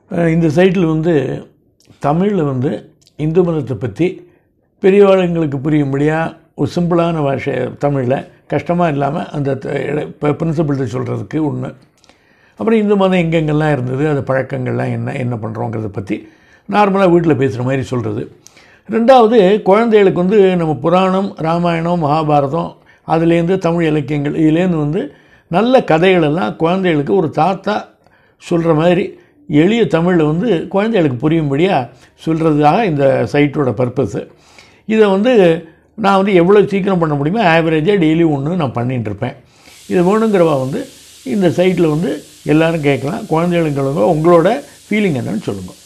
இந்த சைட்டில் வந்து தமிழில் வந்து இந்து மதத்தை பற்றி பெரியவாளுங்களுக்கு புரியும்படியாக ஒரு சிம்பிளான பாஷை தமிழில் கஷ்டமாக இல்லாமல் அந்த பிரின்சிபிள்ஸை சொல்கிறதுக்கு ஒன்று. அப்புறம் இந்து மதம் எங்கெங்கெல்லாம் இருந்தது, அது பழக்கங்கள்லாம் என்ன பண்ணுறோங்கிறத பற்றி நார்மலாக வீட்டில் பேசுகிற மாதிரி சொல்கிறது. ரெண்டாவது, குழந்தைகளுக்கு வந்து நம்ம புராணம், ராமாயணம், மகாபாரதம், அதுலேருந்து தமிழ் இலக்கியங்கள், இதுலேருந்து வந்து நல்ல கதைகளெல்லாம் குழந்தைகளுக்கு ஒரு தாத்தா சொல்கிற மாதிரி எளிய தமிழில் வந்து குழந்தைகளுக்கு புரியும்படியாக சொல்கிறதுக்காக இந்த சைட்டோட பர்பஸு. இதை வந்து நான் வந்து எவ்வளோ சீக்கிரம் பண்ண முடியுமோ ஆவரேஜாக டெய்லி ஒன்று நான் பண்ணிகிட்டுருப்பேன். இது வேணுங்கிறவா வந்து இந்த சைட்டில் வந்து எல்லோரும் கேட்கலாம். குழந்தைகளுக்கு உங்களோட ஃபீலிங் என்னன்னு சொல்லுங்கள்.